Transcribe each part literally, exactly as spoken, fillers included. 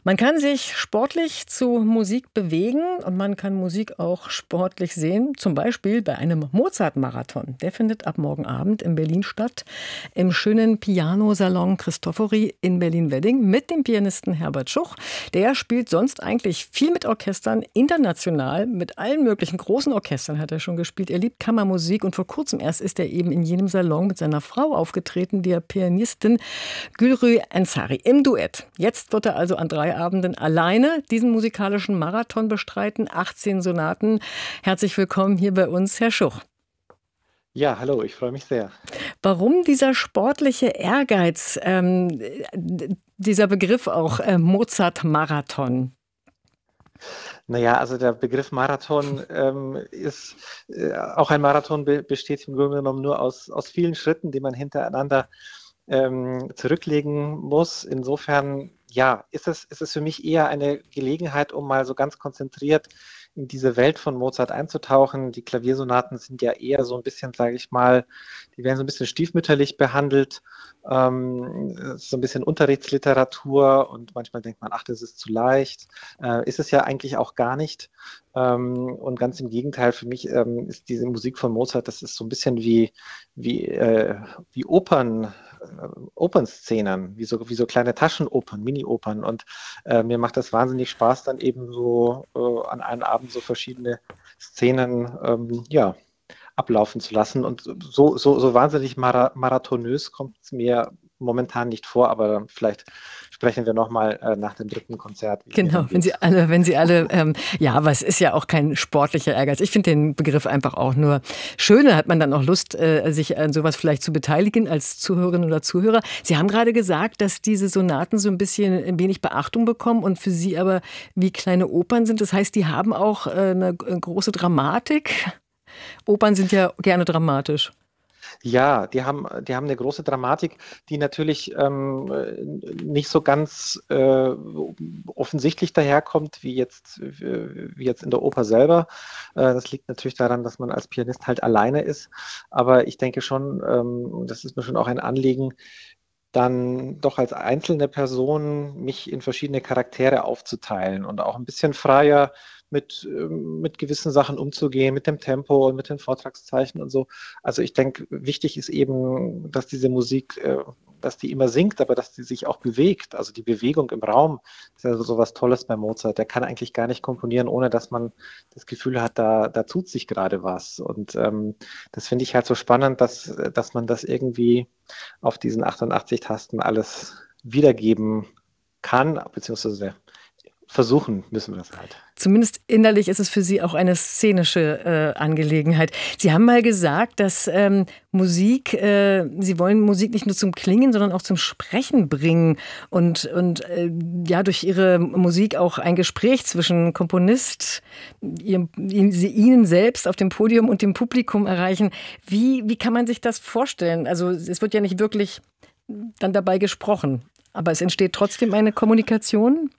Man kann sich sportlich zu Musik bewegen und man kann Musik auch sportlich sehen, zum Beispiel bei einem Mozart-Marathon. Der findet ab morgen Abend in Berlin statt, im schönen Pianosalon Cristofori in Berlin-Wedding mit dem Pianisten Herbert Schuch. Der spielt sonst eigentlich viel mit Orchestern, international, mit allen möglichen großen Orchestern hat er schon gespielt. Er liebt Kammermusik und vor kurzem erst ist er eben in jenem Salon mit seiner Frau aufgetreten, der Pianistin Gülruy Ensari im Duett. Jetzt wird er also an drei Abenden alleine diesen musikalischen Marathon bestreiten, achtzehn Sonaten. Herzlich willkommen hier bei uns, Herr Schuch. Ja, hallo, ich freue mich sehr. Warum dieser sportliche Ehrgeiz, ähm, dieser Begriff auch äh, Mozart-Marathon? Naja, also der Begriff Marathon ähm, ist äh, auch ein Marathon be besteht im Grunde genommen nur aus, aus vielen Schritten, die man hintereinander ähm, zurücklegen muss. Insofern, ja, ist es, ist es für mich eher eine Gelegenheit, um mal so ganz konzentriert in diese Welt von Mozart einzutauchen. Die Klaviersonaten sind ja eher so ein bisschen, sage ich mal, die werden so ein bisschen stiefmütterlich behandelt. Ähm, es ist so ein bisschen Unterrichtsliteratur und manchmal denkt man, ach, das ist zu leicht. Äh, ist es ja eigentlich auch gar nicht. Ähm, und ganz im Gegenteil, für mich ähm, ist diese Musik von Mozart, das ist so ein bisschen wie, wie, äh, wie Opern, äh, Opernszenen, wie so, wie so kleine Taschenopern, Mini-Opern. Und äh, mir macht das wahnsinnig Spaß, dann eben so äh, an einem Abend so verschiedene Szenen ähm, ja, ablaufen zu lassen. Und so, so, so wahnsinnig mara marathonös kommt es mir momentan nicht vor, aber vielleicht sprechen wir nochmal äh, nach dem dritten Konzert, wie es mir Genau, dann wenn Sie geht. alle, wenn Sie alle, ähm, ja, aber es ist ja auch kein sportlicher Ehrgeiz. Ich finde den Begriff einfach auch nur schön. Da hat man dann auch Lust, äh, sich an sowas vielleicht zu beteiligen als Zuhörerin oder Zuhörer. Sie haben gerade gesagt, dass diese Sonaten so ein bisschen ein wenig Beachtung bekommen und für Sie aber wie kleine Opern sind. Das heißt, die haben auch äh, eine große Dramatik. Opern sind ja gerne dramatisch. Ja, die haben, die haben eine große Dramatik, die natürlich ähm, nicht so ganz äh, offensichtlich daherkommt, wie jetzt, wie jetzt in der Oper selber. Äh, das liegt natürlich daran, dass man als Pianist halt alleine ist. Aber ich denke schon, ähm, das ist mir schon auch ein Anliegen, dann doch als einzelne Person mich in verschiedene Charaktere aufzuteilen und auch ein bisschen freier mit, ähm, mit gewissen Sachen umzugehen, mit dem Tempo und mit den Vortragszeichen und so. Also ich denke, wichtig ist eben, dass diese Musik, äh, dass die immer singt, aber dass die sich auch bewegt. Also die Bewegung im Raum ist ja so, so was Tolles bei Mozart. Der kann eigentlich gar nicht komponieren, ohne dass man das Gefühl hat, da, da tut sich gerade was. Und ähm, das finde ich halt so spannend, dass, dass man das irgendwie auf diesen achtundachtzig Tasten alles wiedergeben kann, beziehungsweise versuchen müssen wir es halt. Zumindest innerlich ist es für Sie auch eine szenische äh, Angelegenheit. Sie haben mal gesagt, dass ähm, Musik, äh, Sie wollen Musik nicht nur zum Klingen, sondern auch zum Sprechen bringen und, und äh, ja, durch Ihre Musik auch ein Gespräch zwischen Komponist, ihr, Sie, Ihnen selbst auf dem Podium und dem Publikum erreichen. Wie, wie kann man sich das vorstellen? Also es wird ja nicht wirklich dann dabei gesprochen, aber es entsteht trotzdem eine Kommunikation.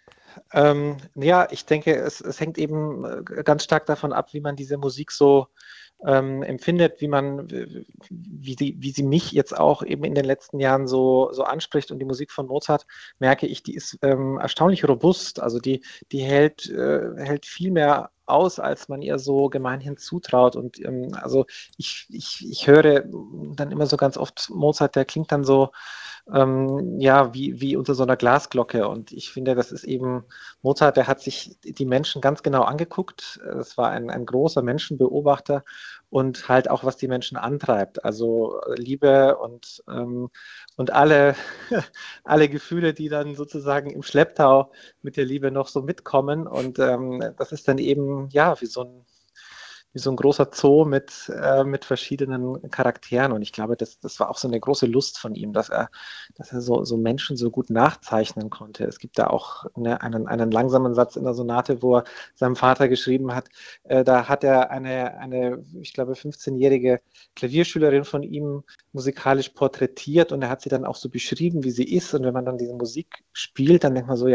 Ähm, ja, ich denke, es, es hängt eben äh, ganz stark davon ab, wie man diese Musik so ähm, empfindet, wie man, wie sie, wie sie mich jetzt auch eben in den letzten Jahren so, so anspricht. Und die Musik von Mozart, merke ich, die ist ähm, erstaunlich robust. Also die, die hält, äh, hält viel mehr aus, als man ihr so gemeinhin zutraut. Und ähm, also ich, ich, ich höre dann immer so ganz oft Mozart, der klingt dann so, ähm, ja, wie, wie unter so einer Glasglocke. Und ich finde, das ist eben Mozart, der hat sich die Menschen ganz genau angeguckt. Es war ein, ein großer Menschenbeobachter und halt auch, was die Menschen antreibt. Also äh, Liebe und, ähm, und alle, alle Gefühle, die dann sozusagen im Schlepptau mit der Liebe noch so mitkommen. Und ähm, das ist dann eben, ja, wie so ein wie so ein großer Zoo mit, äh, mit verschiedenen Charakteren. Und ich glaube, das, das war auch so eine große Lust von ihm, dass er, dass er so, so Menschen so gut nachzeichnen konnte. Es gibt da auch ne, einen, einen langsamen Satz in der Sonate, wo er seinem Vater geschrieben hat, äh, da hat er eine, eine, ich glaube, fünfzehnjährige Klavierschülerin von ihm musikalisch porträtiert und er hat sie dann auch so beschrieben, wie sie ist. Und wenn man dann diese Musik spielt, dann denkt man so, ja,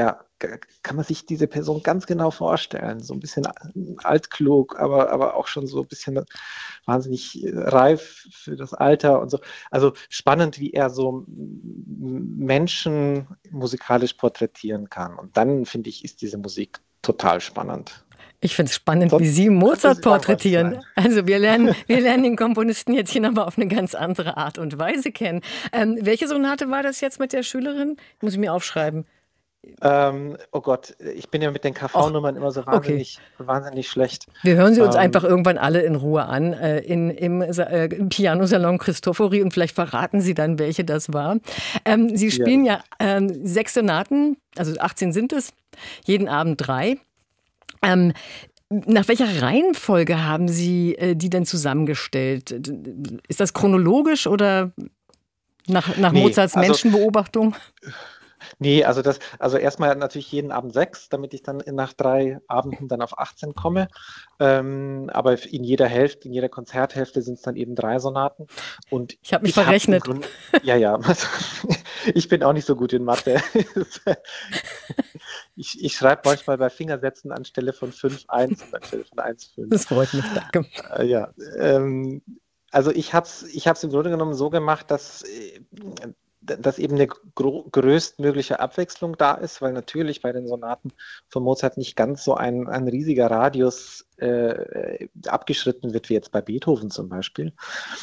kann man sich diese Person ganz genau vorstellen. So ein bisschen altklug, aber, aber auch schon so ein bisschen wahnsinnig reif für das Alter und so. Also spannend, wie er so Menschen musikalisch porträtieren kann. Und dann, finde ich, ist diese Musik total spannend. Ich finde es spannend, wie Sonst Sie könnte Mozart sie langweilig porträtieren. sein. Also wir lernen, wir lernen den Komponisten jetzt hier nochmal auf eine ganz andere Art und Weise kennen. Ähm, welche Sonate war das jetzt mit der Schülerin? Muss ich mir aufschreiben. Ähm, oh Gott, ich bin ja mit den Ach, K V-Nummern immer so okay. wahnsinnig, wahnsinnig schlecht. Wir hören sie uns einfach Ähm, irgendwann alle in Ruhe an, äh, in, im, Sa- äh, im Pianosalon Cristofori, und vielleicht verraten Sie dann, welche das war. Ähm, Sie ja, spielen das ja mache ich. ähm, sechs Sonaten, also achtzehn sind es, jeden Abend drei. Ähm, Nach welcher Reihenfolge haben Sie äh, die denn zusammengestellt? Ist das chronologisch oder nach, nach Nee, Mozarts also Menschenbeobachtung? Nee, also das, also erstmal natürlich jeden Abend sechs, damit ich dann in- nach drei Abenden dann auf achtzehn komme. Ähm, aber in jeder Hälfte, in jeder Konzerthälfte sind es dann eben drei Sonaten. Und Ich habe mich ich habe im verrechnet. Grunde, ja, ja, also, ich bin auch nicht so gut in Mathe. Ich, ich schreibe manchmal bei Fingersätzen anstelle von fünf eins und anstelle von eins fünf. Das freut mich, danke. Äh, ja, ähm, also ich habe es ich hab's im Grunde genommen so gemacht, dass, äh, dass eben eine gro- größtmögliche Abwechslung da ist, weil natürlich bei den Sonaten von Mozart nicht ganz so ein, ein riesiger Radius äh, abgeschritten wird, wie jetzt bei Beethoven zum Beispiel.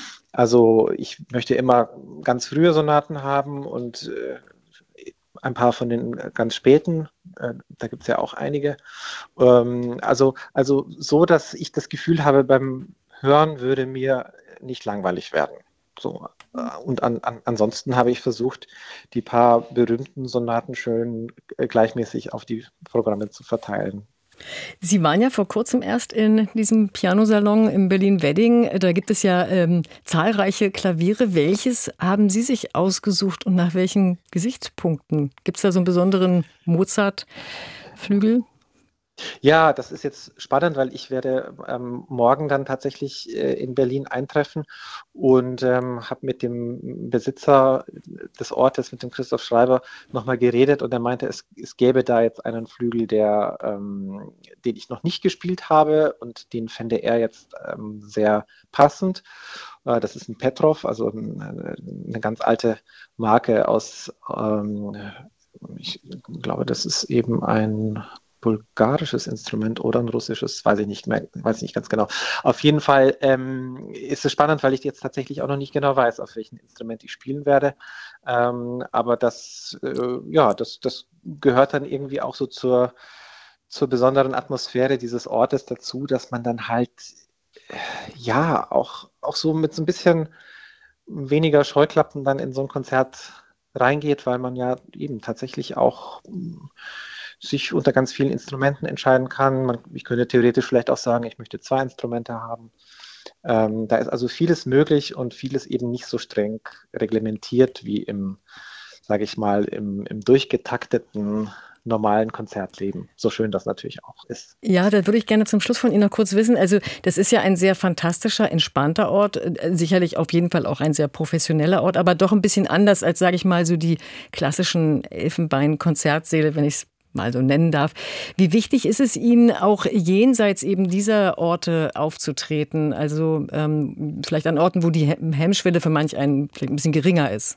Also ich möchte immer ganz frühe Sonaten haben und äh, ein paar von den ganz späten, äh, da gibt es ja auch einige. Ähm, also, also so, dass ich das Gefühl habe, beim Hören würde mir nicht langweilig werden. So, äh, und an, an, ansonsten habe ich versucht, die paar berühmten Sonaten schön äh, gleichmäßig auf die Programme zu verteilen. Sie waren ja vor kurzem erst in diesem Pianosalon in Berlin-Wedding. Da gibt es ja ähm, zahlreiche Klaviere. Welches haben Sie sich ausgesucht und nach welchen Gesichtspunkten? Gibt es da so einen besonderen Mozart-Flügel? Ja, das ist jetzt spannend, weil ich werde ähm, morgen dann tatsächlich äh, in Berlin eintreffen und ähm, habe mit dem Besitzer des Ortes, mit dem Christoph Schreiber, nochmal geredet und er meinte, es, es gäbe da jetzt einen Flügel, der, ähm, den ich noch nicht gespielt habe und den fände er jetzt ähm, sehr passend. Äh, das ist ein Petrov, also ein, eine ganz alte Marke aus, ähm, ich glaube, das ist eben ein bulgarisches Instrument oder ein russisches, weiß ich nicht mehr, weiß ich nicht ganz genau. Auf jeden Fall ähm, ist es spannend, weil ich jetzt tatsächlich auch noch nicht genau weiß, auf welchem Instrument ich spielen werde. Ähm, aber das, äh, ja, das, das gehört dann irgendwie auch so zur, zur besonderen Atmosphäre dieses Ortes dazu, dass man dann halt, äh, ja, auch, auch so mit so ein bisschen weniger Scheuklappen dann in so ein Konzert reingeht, weil man ja eben tatsächlich auch mm, sich unter ganz vielen Instrumenten entscheiden kann. Man, ich könnte theoretisch vielleicht auch sagen, ich möchte zwei Instrumente haben. Ähm, da ist also vieles möglich und vieles eben nicht so streng reglementiert wie im, sage ich mal, im, im durchgetakteten normalen Konzertleben. So schön das natürlich auch ist. Ja, da würde ich gerne zum Schluss von Ihnen noch kurz wissen. Also, das ist ja ein sehr fantastischer, entspannter Ort. äh, Sicherlich auf jeden Fall auch ein sehr professioneller Ort, aber doch ein bisschen anders als, sage ich mal, so die klassischen Elfenbein-Konzertsäle, wenn ich es mal so nennen darf. Wie wichtig ist es Ihnen, auch jenseits eben dieser Orte aufzutreten? Also ähm, vielleicht an Orten, wo die Hem- Hemmschwelle für manch einen vielleicht ein bisschen geringer ist.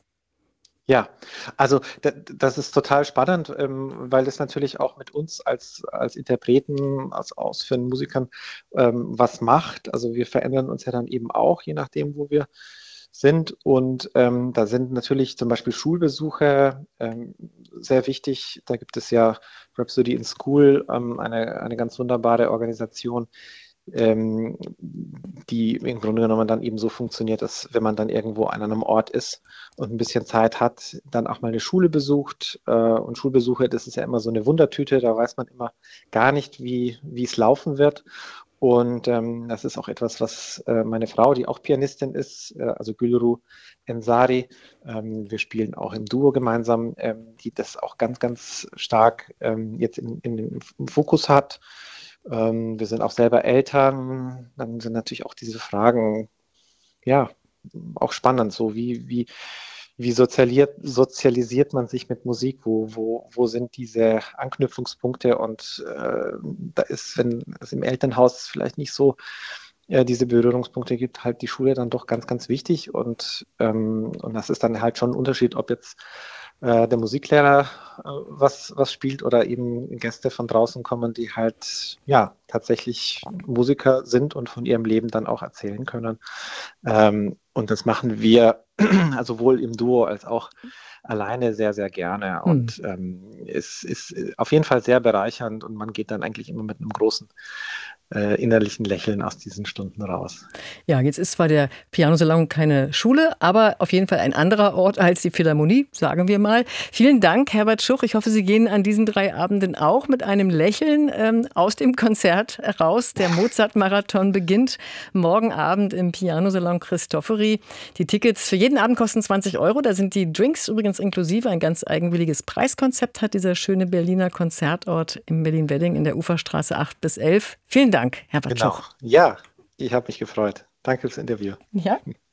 Ja, also da- das ist total spannend, ähm, weil das natürlich auch mit uns als, als Interpreten, als ausführenden Musikern ähm, was macht. Also wir verändern uns ja dann eben auch, je nachdem, wo wir sind. Und ähm, da sind natürlich zum Beispiel Schulbesuche ähm, sehr wichtig. Da gibt es ja Rhapsody in School, ähm, eine, eine ganz wunderbare Organisation, ähm, die im Grunde genommen dann eben so funktioniert, dass wenn man dann irgendwo an einem Ort ist und ein bisschen Zeit hat, dann auch mal eine Schule besucht. Äh, und Schulbesuche, das ist ja immer so eine Wundertüte, da weiß man immer gar nicht, wie, wie es laufen wird. Und ähm, das ist auch etwas, was äh, meine Frau, die auch Pianistin ist, äh, also Gülru Ensari, ähm, wir spielen auch im Duo gemeinsam, ähm, die das auch ganz, ganz stark ähm, jetzt in, in den Fokus hat. Ähm, wir sind auch selber Eltern, dann sind natürlich auch diese Fragen, ja, auch spannend, so wie, wie, wie sozialisiert, sozialisiert man sich mit Musik, wo, wo, wo sind diese Anknüpfungspunkte und äh, da ist, wenn es im Elternhaus vielleicht nicht so äh, diese Berührungspunkte gibt, halt die Schule dann doch ganz, ganz wichtig und, ähm, und das ist dann halt schon ein Unterschied, ob jetzt äh, der Musiklehrer äh, was, was spielt oder eben Gäste von draußen kommen, die halt ja tatsächlich Musiker sind und von ihrem Leben dann auch erzählen können. Ähm, und das machen wir also sowohl im Duo als auch alleine sehr, sehr gerne. Hm. Und ähm, es ist auf jeden Fall sehr bereichernd und man geht dann eigentlich immer mit einem großen äh, innerlichen Lächeln aus diesen Stunden raus. Ja, jetzt ist zwar der Pianosalon keine Schule, aber auf jeden Fall ein anderer Ort als die Philharmonie, sagen wir mal. Vielen Dank, Herbert Schuch. Ich hoffe, Sie gehen an diesen drei Abenden auch mit einem Lächeln ähm, aus dem Konzert raus. Der Mozart-Marathon beginnt morgen Abend im Pianosalon Cristofori. Die Tickets für jeden Abend kosten zwanzig Euro. Da sind die Drinks übrigens inklusive. Ein ganz eigenwilliges Preiskonzept hat dieser schöne Berliner Konzertort im Berlin-Wedding in der Uferstraße acht bis elf. Vielen Dank, Herbert Genau. Schuch. Ja, ich habe mich gefreut. Danke fürs Interview. Ja.